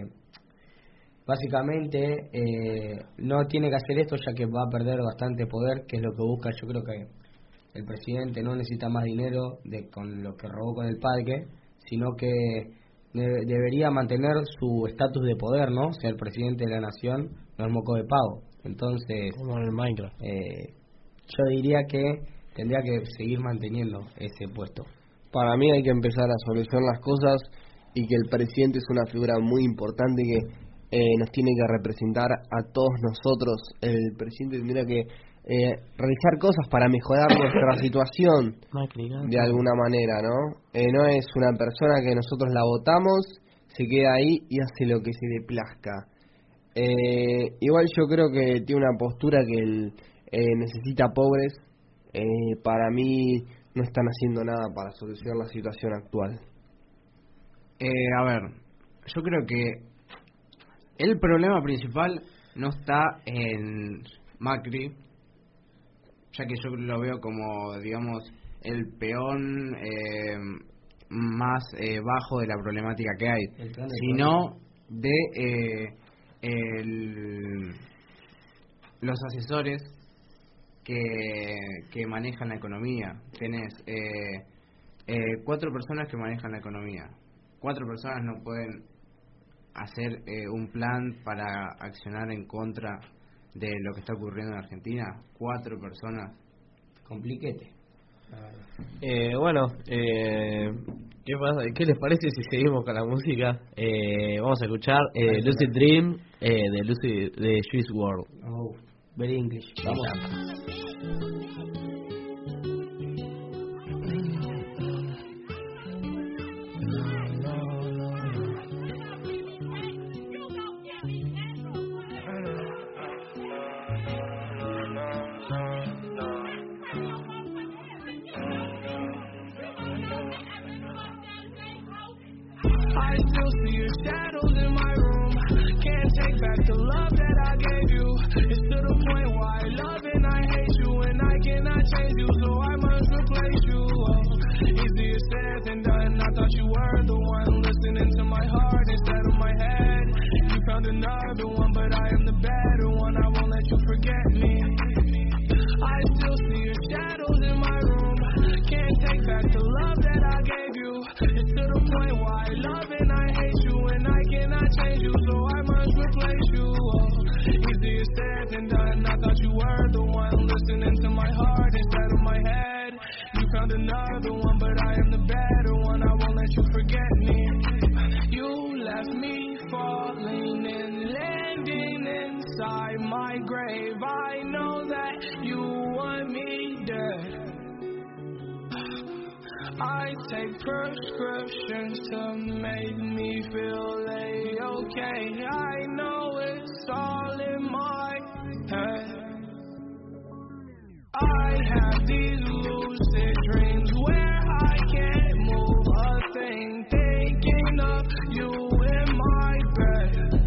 básicamente eh, no tiene que hacer esto, ya que va a perder bastante poder, que es lo que busca. Yo creo que el presidente no necesita más dinero de con lo que robó con el parque, sino que de, debería mantener su estatus de poder, ¿no? Ser presidente de la nación no es moco de pavo. Entonces, como en el Minecraft. Eh, yo diría que tendría que seguir manteniendo ese puesto. Para mí hay que empezar a solucionar las cosas, y que el presidente es una figura muy importante que eh, nos tiene que representar a todos nosotros. El presidente tendría que eh, realizar cosas para mejorar nuestra situación de alguna manera, ¿no? Eh, no es una persona que nosotros la votamos, se queda ahí y hace lo que se le plazca. Eh, igual yo creo que tiene una postura que él eh, necesita pobres. Eh, para mí no están haciendo nada para solucionar la situación actual. Eh, a ver, yo creo que el problema principal no está en Macri, ya que yo lo veo como, digamos, el peón eh, más eh, bajo de la problemática que hay, sino de eh, el, los asesores que, que manejan la economía. Tenés eh, eh, cuatro personas que manejan la economía. Cuatro personas no pueden hacer eh, un plan para accionar en contra de lo que está ocurriendo en Argentina. Cuatro personas. Compliquete. Eh, bueno, eh, ¿qué, pasa? ¿Qué les parece si seguimos con la música? Eh, vamos a escuchar eh, Lucid Dream eh, de Lucid, de Juice world. Oh, very English. Vamos. I still see your shadows in my room. Can't take back the love that I gave you. It's to the point why I love and I hate you, and I cannot change you, so I must replace you. Oh, easier said than done. I thought you were the one listening to my heart instead of my head. You found another one, but I am the better one. I won't let you forget me. I still see your shadows in my room. Can't take back the love that I gave you. It's to the point why I love and I hate you, and I cannot change you, so I must replace you. Oh, easier said than done. I thought you were the one listening to my heart instead of my head. You found another one, but I am the better one. I won't let you forget me. You left me falling and landing inside my grave. I know that you want me dead. I take prescriptions to make me feel A-okay. I know it's all in my head. I have these lucid dreams where I can't move a thing, thinking of you in my bed.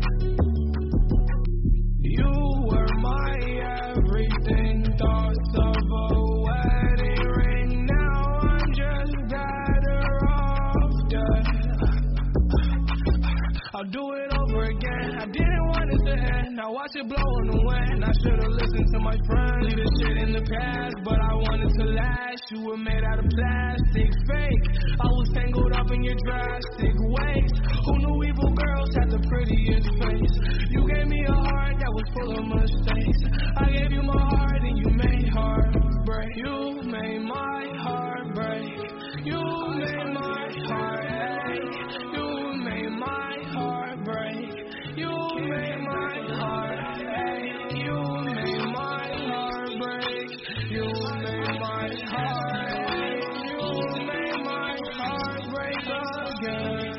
You were my everything, thoughts of a wedding ring. Now I'm just better off dead. I'll do it over again. I didn't want it to end. Now watch it blow in the wind. I should've listened to my friends. Leave this shit in the past, but I wanted to last. You were made out of plastic, fake. I was tangled up in your drastic ways. Who knew evil girls had the prettiest face? You gave me a heart that was full of mistakes. I gave you my heart and you made heart break. You made my heart break. You made my heart ache. You made my heart break. You made my heart ache. You made my heart break. You made my heart ache. You made my heart break again.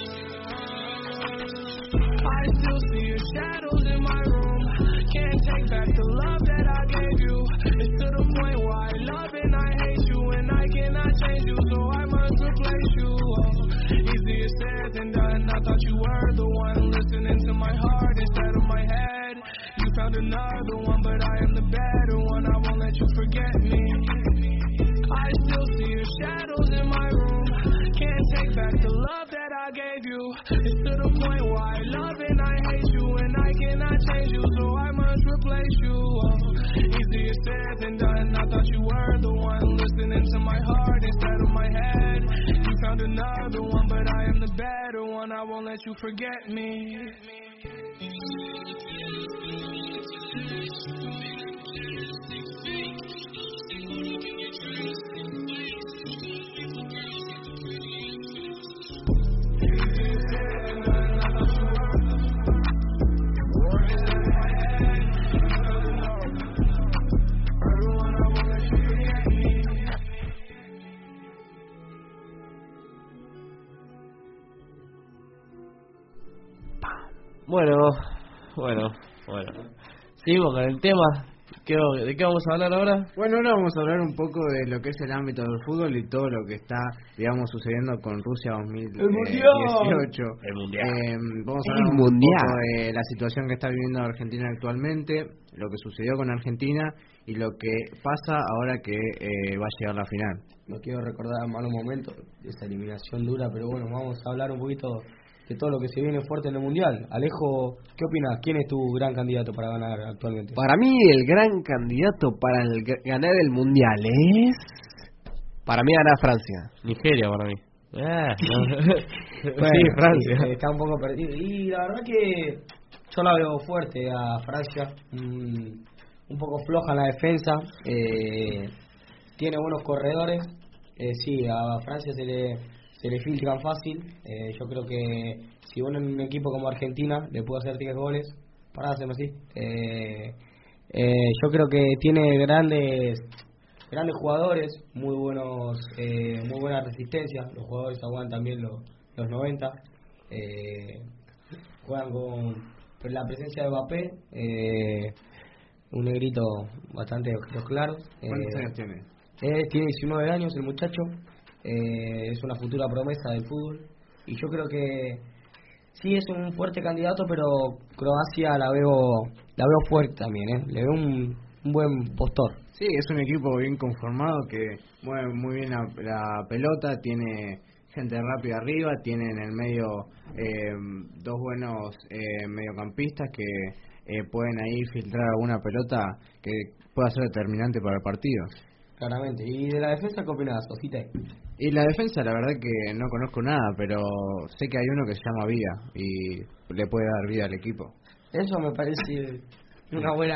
I still see your shadows in my room. Can't take back the love that I gave you. It's to the point why I love and I hate you, and I cannot change you, so I must replace you. Oh, easier said than done. I thought you were the one listening to my heart instead of my head. You found another one, but I am the better one. I won't let you forget me. I still see your shadows in my room. Can't take back the love that I gave you. It's to the point why I love and I hate you, and I cannot change you, so I must replace you. Oh, easier said than done. I thought you were the one listening to my heart instead of my head. You found another one, but I am the better one. I won't let you forget me. Bueno, bueno, bueno. Seguimos con el tema. ¿Qué, ¿De qué vamos a hablar ahora? Bueno, ahora vamos a hablar un poco de lo que es el ámbito del fútbol y todo lo que está, digamos, sucediendo con Rusia dos mil dieciocho. El Mundial. Eh, vamos a El hablar un Mundial. poco de la situación que está viviendo Argentina actualmente, lo que sucedió con Argentina y lo que pasa ahora que eh, va a llegar la final. No quiero recordar malos momentos de esa eliminación dura, pero bueno, vamos a hablar un poquito de todo lo que se viene fuerte en el Mundial. Alejo, ¿qué opinas? ¿Quién es tu gran candidato para ganar actualmente? Para mí el gran candidato para el, ganar el Mundial es... Para mí gana Francia. Nigeria para mí. Ah, no. Bueno, Sí, Francia. sí, está un poco perdido. Y la verdad que yo la veo fuerte a Francia. Mm, un poco floja en la defensa. Eh, tiene buenos corredores. Eh, sí, a Francia se le... se le filtran fácil. Eh, yo creo que si uno en un equipo como Argentina le puede hacer diez goles, para hacerlo así. Eh, eh, yo creo que tiene grandes grandes jugadores, muy buenos, eh, muy buena resistencia. Los jugadores aguantan bien los, los noventa. Eh, juegan con la presencia de Mbappé, eh, un negrito bastante de ojitos claros. ¿Cuántos Eh, años tiene? eh, tiene diecinueve años el muchacho. Eh, es una futura promesa del fútbol y yo creo que sí es un fuerte candidato, pero Croacia la veo la veo fuerte también, ¿eh? Le veo un, un buen postor. Sí, es un equipo bien conformado que mueve muy bien la, la pelota, tiene gente rápida arriba, tiene en el medio eh, dos buenos eh, mediocampistas que eh, pueden ahí filtrar alguna pelota que pueda ser determinante para el partido. Claramente. ¿Y de la defensa qué opinás, Osite? Y la defensa, la verdad que no conozco nada, pero sé que hay uno que se llama Vida y le puede dar vida al equipo. Eso me parece una buena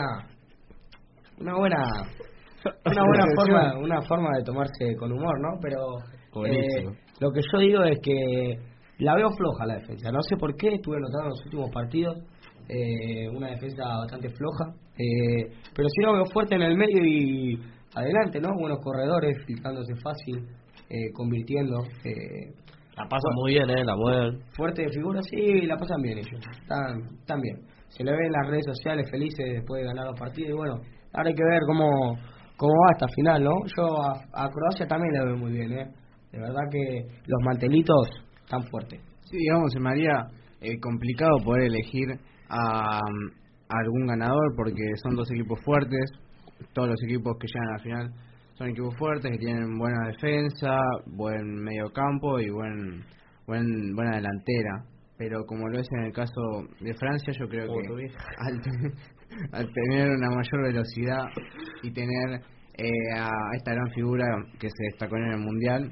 una buena una buena forma una forma de tomarse con humor, ¿no? Pero Buenísimo. eh, lo que yo digo es que la veo floja la defensa. No sé por qué, estuve notando en los últimos partidos eh, una defensa bastante floja, eh, pero sí lo veo fuerte en el medio y adelante, ¿no? Buenos corredores, filtrándose fácil, eh, convirtiendo. Eh, La pasan muy bien, ¿eh? La mueven. fuerte de figura, sí, la pasan bien ellos. Están, están bien. Se le ve en las redes sociales felices después de ganar los partidos. Y bueno, ahora hay que ver cómo, cómo va esta final, ¿no? Yo a, a Croacia también la veo muy bien, ¿eh? De verdad que los mantelitos están fuertes. Sí, digamos, se me haría eh, complicado poder elegir a, a algún ganador porque son dos equipos fuertes. Todos los equipos que llegan a la final son equipos fuertes que tienen buena defensa, buen medio campo y buen, buen buena delantera. Pero como lo es en el caso de Francia, yo creo Como que tu vieja. al, te- al tener una mayor velocidad y tener eh, a esta gran figura que se destacó en el Mundial,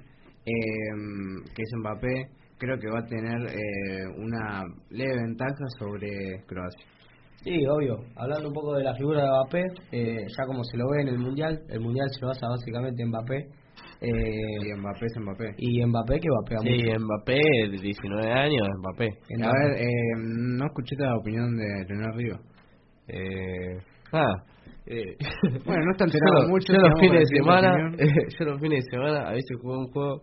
eh, que es Mbappé, creo que va a tener eh, una leve ventaja sobre Croacia. Sí, obvio. Hablando un poco de la figura de Mbappé, eh, ya como se lo ve en el Mundial, el Mundial se basa básicamente en Mbappé. Eh, Y Mbappé es Mbappé. y Mbappé que vapea Sí, mucho. Mbappé, de diecinueve años, Mbappé. A ver, eh, no escuché la opinión de Leonel Río. Eh, ah, eh, Bueno, no está yo, enterado los- mucho. yo los sigamos fines de con la siguiente semana, opinión. eh, yo los fines de semana a veces juego un juego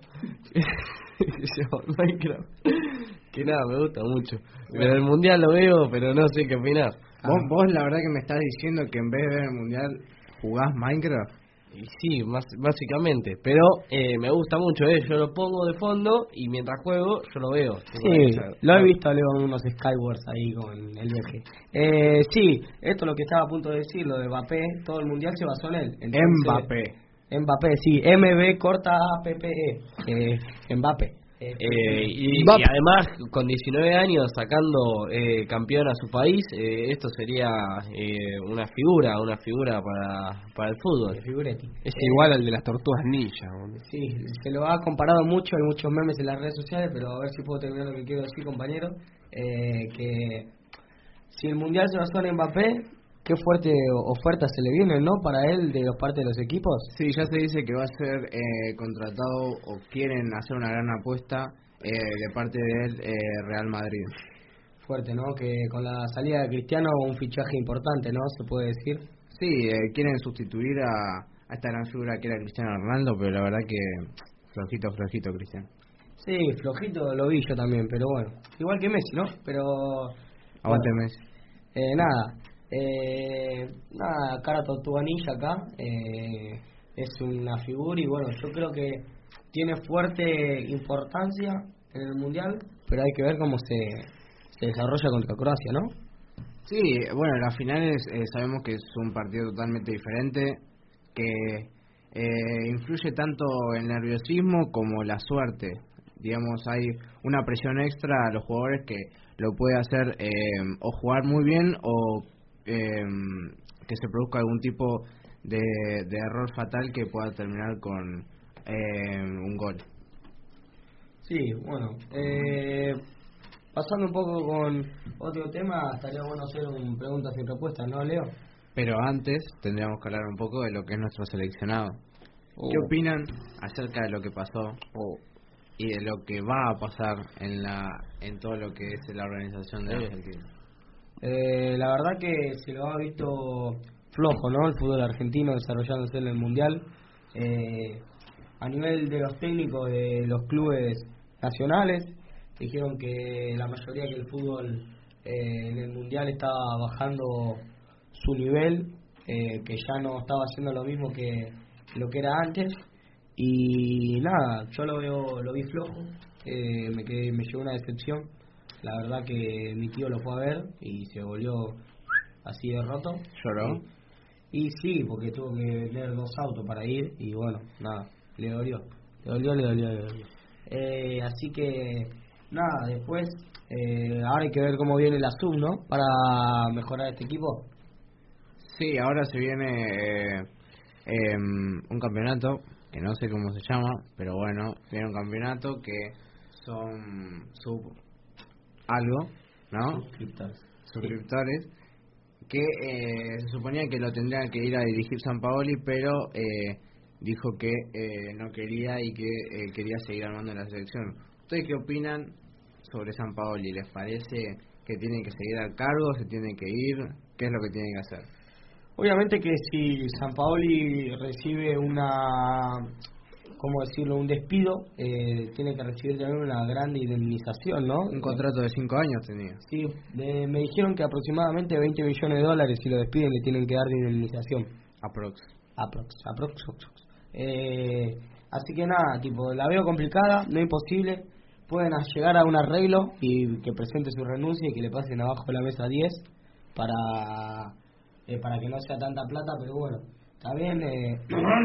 que se llama Minecraft, que nada, me gusta mucho. Pero el mundial lo veo, pero no sé qué opinar. ¿Vos, vos la verdad que me estás diciendo que en vez de ver el Mundial jugás Minecraft. Y sí, más, básicamente. Pero eh, me gusta mucho, eh. Yo lo pongo de fondo y mientras juego yo lo veo. Sí, lo he visto, Leo, en unos Skywars ahí con el viaje. Eh, sí, esto es lo que estaba a punto de decir, lo de Mbappé, todo el mundial se basó en él. Entonces, Mbappé. Mbappé, sí, M B corta A P P E, eh, Mbappé. Eh, Eh, y, Mbappé. y además, con diecinueve años sacando eh, campeón a su país, eh, esto sería eh, una figura, una figura para, para el fútbol. Figuretti. Es Eh, igual al de las tortugas ninja. boludo. Sí, se lo ha comparado mucho, hay muchos memes en las redes sociales, pero a ver si puedo terminar lo que quiero decir, compañero. Eh, que si el mundial se basó en Mbappé, qué fuerte oferta se le viene, ¿no? Para él de los parte de los equipos. Sí, ya se dice que va a ser eh, contratado o quieren hacer una gran apuesta eh, de parte del eh, Real Madrid. Fuerte, ¿no? Que con la salida de Cristiano un fichaje importante, ¿no? Se puede decir. Sí, eh, quieren sustituir a, a esta gran figura que era Cristiano Ronaldo, pero la verdad que flojito, flojito Cristiano. Sí, flojito lo vi yo también, pero bueno. Igual que Messi, ¿no? Pero Aguante Bueno. Messi. Eh, nada, eh, nada, Cara Tortuganilla acá eh, es una figura y bueno, yo creo que tiene fuerte importancia en el Mundial, pero hay que ver cómo se, se desarrolla contra Croacia, ¿no? Sí, bueno, las finales eh, sabemos que es un partido totalmente diferente, que eh, influye tanto el nerviosismo como la suerte. Digamos, hay una presión extra a los jugadores que lo puede hacer eh, o jugar muy bien o eh, que se produzca algún tipo de, de error fatal que pueda terminar con eh, un gol. Sí, bueno, eh, pasando un poco con otro tema, estaría bueno hacer un preguntas y respuestas, ¿no, Leo? Pero antes tendríamos que hablar un poco de lo que es nuestro seleccionado. Uh. ¿Qué opinan acerca de lo que pasó Oh. y de lo que va a pasar en la en todo lo que es la organización de Sí. Argentina? Eh, la verdad que se lo ha visto flojo, ¿no? El fútbol argentino desarrollándose en el Mundial. Eh, a nivel de los técnicos de los clubes nacionales, dijeron que la mayoría que el fútbol eh, en el Mundial estaba bajando su nivel, eh, que ya no estaba haciendo lo mismo que lo que era antes. Y nada, yo lo veo, lo vi flojo, eh, me quedé, me llevó una decepción. La verdad que mi tío lo fue a ver y se volvió así de roto. ¿Lloró? Y, y sí, porque tuvo que vender dos autos para ir y bueno, nada, le dolió. Le dolió, le dolió, le dolió. Eh, así que nada, después, eh, ahora hay que ver cómo viene la sub, ¿no? Para mejorar este equipo. Sí, ahora se viene eh, em, un campeonato que no sé cómo se llama, pero bueno, viene un campeonato que son sub algo, ¿no? Suscriptores. Suscriptores, que eh, se suponía que lo tendría que ir a dirigir Sampaoli, pero eh, dijo que eh, no quería y que eh, quería seguir armando la selección. ¿Ustedes qué opinan sobre Sampaoli? ¿Les parece que tiene que seguir al cargo, se tiene que ir? ¿Qué es lo que tiene que hacer? Obviamente que si Sampaoli recibe una, ¿cómo decirlo?, un despido, eh, tiene que recibir también una gran indemnización, ¿no? Un contrato de cinco años tenía. Sí, de- me dijeron que aproximadamente veinte millones de dólares si lo despiden le tienen que dar de indemnización. Aprox. Aprox, aprox, aprox. Eh, así que nada, tipo, la veo complicada, no imposible. Pueden a- llegar a un arreglo y que presente su renuncia y que le pasen abajo de la mesa diez para eh, para que no sea tanta plata, pero bueno, también eh,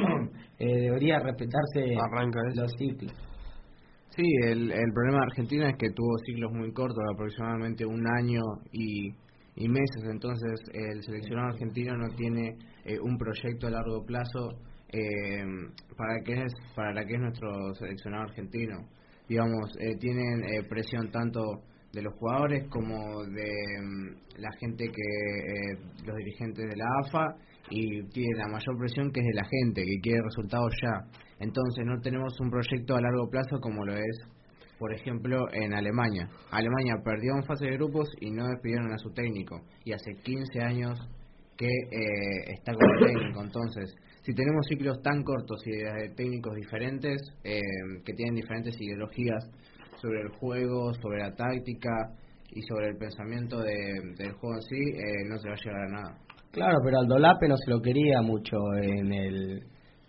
eh, debería respetarse Arranca eso. los ciclos. Sí, el, el problema de Argentina es que tuvo ciclos muy cortos, aproximadamente un año y, y meses, entonces el seleccionado argentino no tiene eh, un proyecto a largo plazo eh, para que es para la que es nuestro seleccionado argentino. Digamos, eh, tienen eh, presión tanto de los jugadores como de mm, la gente que eh, los dirigentes de la A F A, y tiene la mayor presión que es de la gente que quiere resultados ya. Entonces no tenemos un proyecto a largo plazo como lo es, por ejemplo, en Alemania. Alemania perdió en fase de grupos y no despidieron a su técnico, y hace quince años que eh, está como técnico. Entonces, si tenemos ciclos tan cortos y de técnicos diferentes eh, que tienen diferentes ideologías sobre el juego, sobre la táctica y sobre el pensamiento de, del juego en sí, eh, no se va a llegar a nada. Claro, pero Aldo Lape no se lo quería mucho en el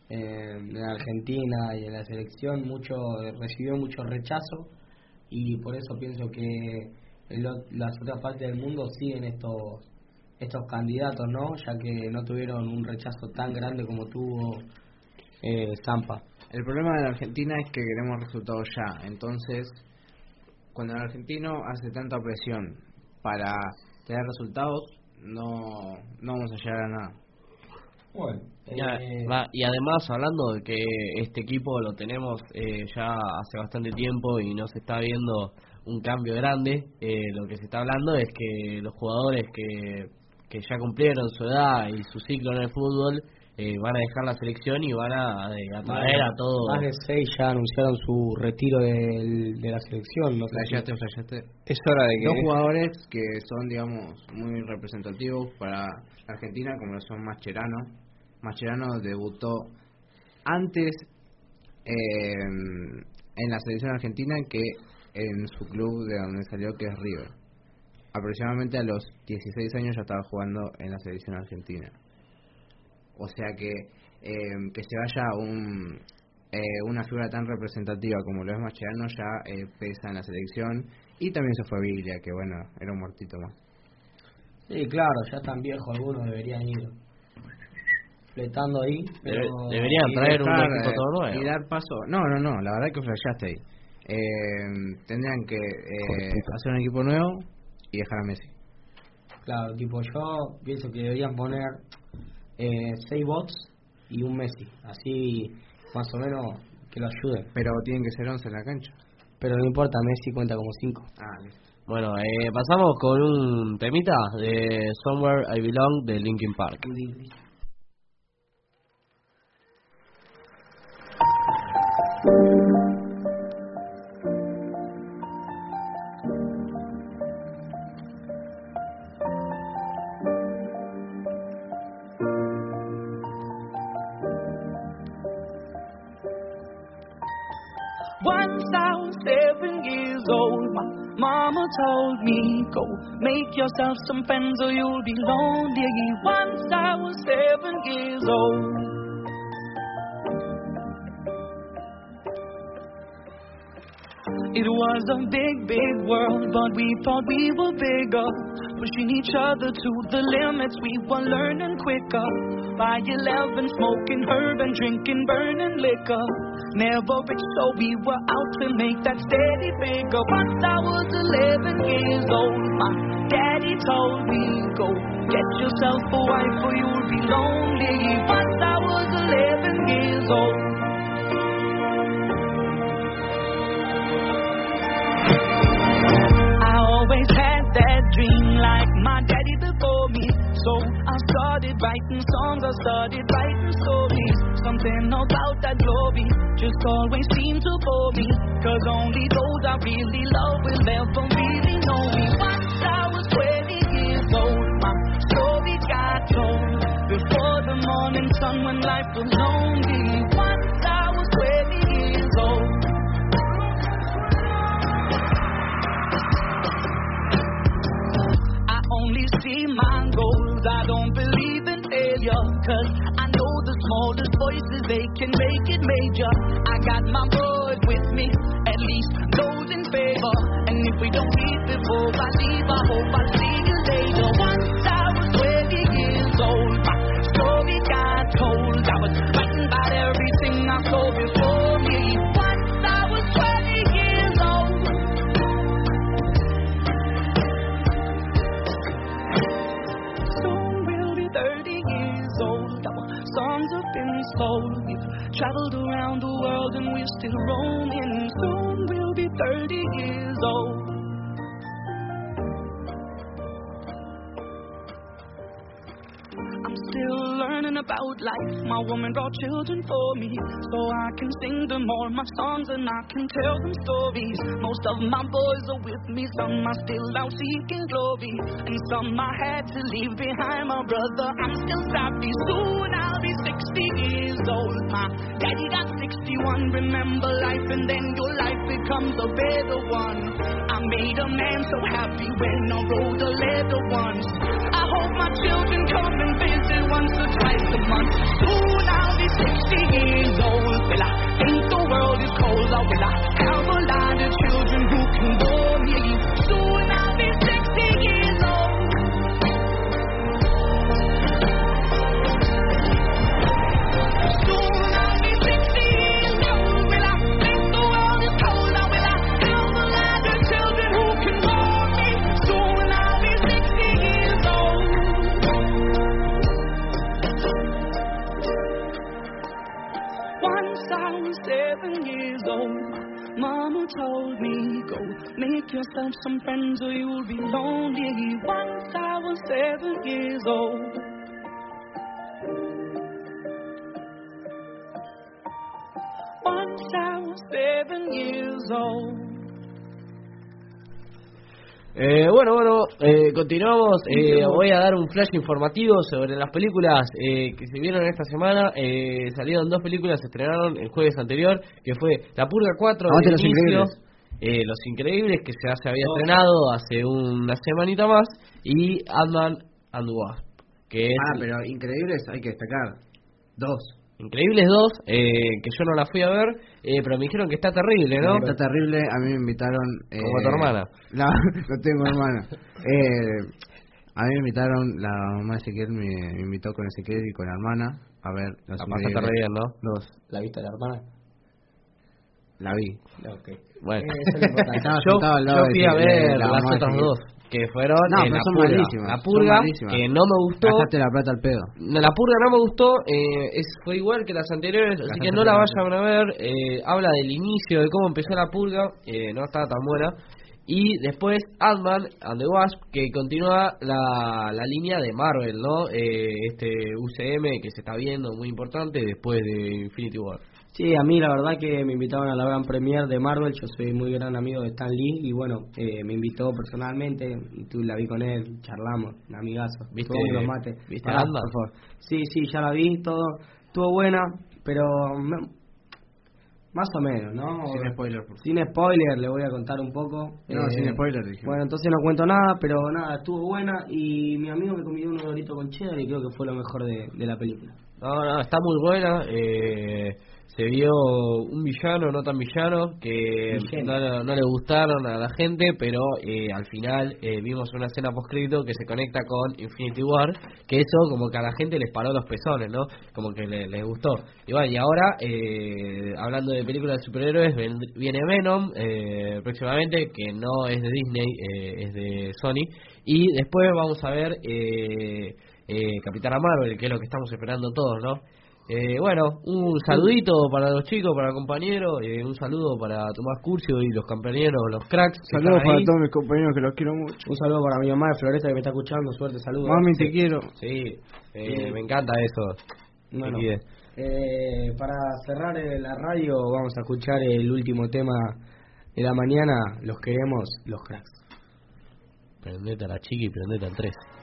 en Argentina y en la selección, mucho recibió mucho rechazo y por eso pienso que el o- las otras partes del mundo siguen estos estos candidatos, ¿no? Ya que no tuvieron un rechazo tan grande como tuvo eh, Zampa. El problema de la Argentina es que queremos resultados ya. Entonces, cuando el argentino hace tanta presión para tener resultados, no, no vamos a llegar a nada. Bueno, Y, a- eh, va, y además, hablando de que este equipo lo tenemos eh, ya hace bastante tiempo y no se está viendo un cambio grande, eh, lo que se está hablando es que los jugadores que, que ya cumplieron su edad y su ciclo en el fútbol eh, van a dejar la selección y van a, a traer a todo. más de seis ya anunciaron su retiro del, de la selección. No sé si- Flayaste, flayaste. Es hora de que... Dos jugadores que son, digamos, muy representativos para Argentina, como lo son Mascherano. Mascherano debutó antes eh, en la selección argentina que en su club de donde salió, que es River. aproximadamente a los dieciséis años ya estaba jugando en la selección argentina. O sea que eh, que se vaya un eh, una figura tan representativa como lo es Mascherano ya eh, pesa en la selección. Y también se fue Biglia, que bueno, era un muertito más. Sí, claro, ya tan viejo, algunos deberían ir fletando ahí. Pero Debe- deberían traer un dejar, equipo eh, todo nuevo. y dar paso. No, no, no, la verdad que flasheaste ahí. Eh, tendrían que eh, hacer un equipo nuevo y dejar a Messi. Claro, tipo yo pienso que deberían poner eh, seis bots y un Messi, así más o menos que lo ayuden. Pero tienen que ser once en la cancha. Pero no importa, Messi cuenta como cinco. Ah, listo. Bueno, eh, pasamos con un temita de Somewhere I Belong de Linkin Park. Once I was seven years old, my mama told me, go make yourself some friends or you'll be lonely. Once I was seven years old. It was a big, big world, but we thought we were bigger, pushing each other to the limits. We were learning quicker. By eleven, smoking herb and drinking burning liquor. Never rich, so we were out to make that steady figure. Once I was eleven years old, my daddy told me, go get yourself a wife or you'll be lonely. Once I was eleven years old. I always had that dream like my daddy before me. So I started writing songs, I started writing stories. Something about that glory just always seemed to bore me. Cause only those I really love will ever really know me. Once I was twenty years old, my story got told. Before the morning sun when life was lonely. Once I was twenty years old. Only see my goals, I don't believe in failure. Cause I know the smallest voices, they can make it major. I got my boys with me, at least those in favor. And if we don't meet before I leave, I hope I see you later. Once I was twenty years old, my story got told. I was writing about everything I saw before me. Once I was twenty years old. thirty years old, our songs have been sold. We've traveled around the world and we're still roaming. Soon we'll be thirty years old. I'm still learning about life. My woman brought children for me, so I can sing them all my songs and I can tell them stories. Most of my boys are with me, some are still out seeking glory, and some I had to leave behind. My brother, I'm still sorry. Soon I'll be sixty years old. My daddy got sixty-one. Remember life, and then your life becomes a better one. I made a man so happy when I wrote a letter once. I hope my children come and visit once or twice a month. Soon I'll be sixty years old. Will I think the world is cold, or will I have a lot of children who can bore me? Soon I'll be sixty years old. Soon I'll be sixty years old. Will I think the world is cold, or will I have a lot of children who can bore me? Soon I'll be sixty years old. Once I was seven years old, Mama told me, go make yourself some friends or you'll be lonely. Once I was seven years old. Once I was seven years old. Eh, bueno, bueno, eh, continuamos. Eh, voy a dar un flash informativo sobre las películas eh, que se vieron esta semana. Eh, salieron dos películas, se estrenaron el jueves anterior, que fue La Purga cuatro, Aguante El Los Inicio, Increíbles. eh, Los Increíbles, que ya se había estrenado hace una semanita más, y Ant-Man and the Wasp, que es... Ah, pero Increíbles hay que destacar. Dos. Increíbles dos, eh, que yo no la fui a ver, eh, pero me dijeron que está terrible, ¿no? Está terrible, a mí me invitaron... Eh, Como a tu hermana. No, no tengo hermana. Eh, a mí me invitaron, la mamá de Ezequiel me, me invitó con Ezequiel y con la hermana a ver Los La pasaste Increíbles. re bien, ¿no? Dos. ¿La viste a la hermana? La vi. Ok. Bueno, Eh, eso es lo importante. Estaba yo, sentado al lado yo de fui a Ezequiel, ver de la las mamá de otras Ezequiel. dos, que fueron No, eh, pero la son purga. malísimas, La son purga, malísimas. que no me gustó. Gastaste la plata al pedo. No, La purga no me gustó, eh, es, fue igual que las anteriores, así Gastaste que no la plata. vayan a ver. Eh, habla del inicio, de cómo empezó la purga, eh, no estaba tan buena. Y después Ant-Man and the Wasp, que continúa la, la línea de Marvel, ¿no? Eh, este U C M que se está viendo, muy importante, después de Infinity War. Sí, a mí la verdad que me invitaron a la gran premiere de Marvel, yo soy muy gran amigo de Stan Lee y bueno, eh, me invitó personalmente y tú la vi con él, charlamos, un amigazo, ¿Viste- Todos los mates. viste Pará, Ant-Man? por favor. Sí, sí, ya la vi, todo, estuvo buena, pero me- más o menos, ¿no? Sin spoiler, por favor. Sin spoiler, le voy a contar un poco. No, Eh, sin spoiler, dije. Bueno, entonces no cuento nada, pero nada, estuvo buena y mi amigo me comió un dorito con cheddar y creo que fue lo mejor de, de la película. No, no, está muy buena. Eh, se vio un villano, no tan villano, que no, no, no le gustaron a la gente, pero eh, al final eh, vimos una escena poscrito que se conecta con Infinity War, que eso como que a la gente les paró los pezones, ¿no? Como que le- les gustó. Y bueno, y ahora, eh, hablando de películas de superhéroes, ven- viene Venom eh, próximamente, que no es de Disney, eh, es de Sony. Y después vamos a ver eh, eh, Capitana Marvel, que es lo que estamos esperando todos, ¿no? Eh, bueno, un saludito para los chicos, para el compañero, eh, un saludo para Tomás Curcio y los compañeros, los cracks. que Saludos están para ahí. todos mis compañeros que los quiero mucho. Un saludo para mi mamá de Floresta que me está escuchando, suerte, saludos. Mami, Sí. te quiero. Sí, eh, Sí. me encanta eso. Bueno, Liquidez. eh, para cerrar eh, la radio vamos a escuchar el último tema de la mañana, los queremos, los cracks. Prendete a la chica y prendete al tres.